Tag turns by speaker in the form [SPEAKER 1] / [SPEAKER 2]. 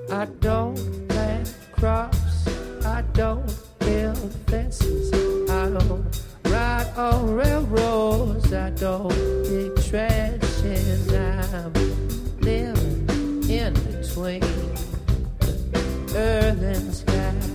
[SPEAKER 1] I don't plant crops, I don't build fences, I don't ride on railroads, I don't dig trash, and I'm living in between earth and sky.